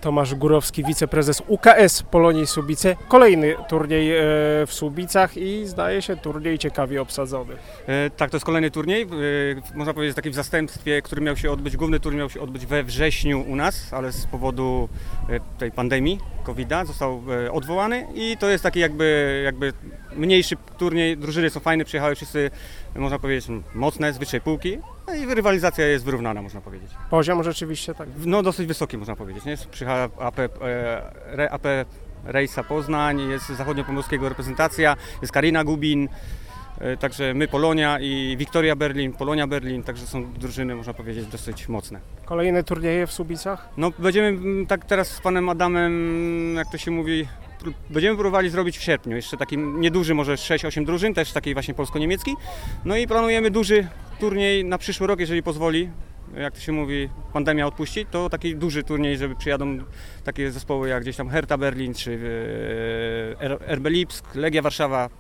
Tomasz Górowski, wiceprezes UKS Polonii Słubice. Kolejny turniej w Słubicach i zdaje się turniej ciekawie obsadzony. Tak, to jest kolejny turniej, można powiedzieć taki w zastępstwie, który miał się odbyć, główny turniej miał się odbyć we wrześniu u nas, ale z powodu tej pandemii COVID-a został odwołany i to jest taki jakby mniejszy turniej, drużyny są fajne, przyjechały wszyscy, można powiedzieć, mocne, z wyższej półki. No i rywalizacja jest wyrównana, można powiedzieć. Poziom rzeczywiście tak. No dosyć wysoki, można powiedzieć, nie? Przyjechała AP Rejsa Poznań, jest zachodniopomorskiego reprezentacja, jest Karina Gubin, także my Polonia i Wiktoria Berlin, Polonia Berlin, także są drużyny, można powiedzieć, dosyć mocne. Kolejne turnieje w Słubicach? No będziemy tak teraz z panem Adamem, jak to się mówi, będziemy próbowali zrobić w sierpniu, jeszcze taki nieduży, może 6-8 drużyn, też taki właśnie polsko-niemiecki. No i planujemy duży turniej na przyszły rok, jeżeli pozwoli, jak to się mówi, pandemia odpuści, to taki duży turniej, żeby przyjadą takie zespoły jak gdzieś tam Hertha Berlin, czy RB Lipsk, Legia Warszawa,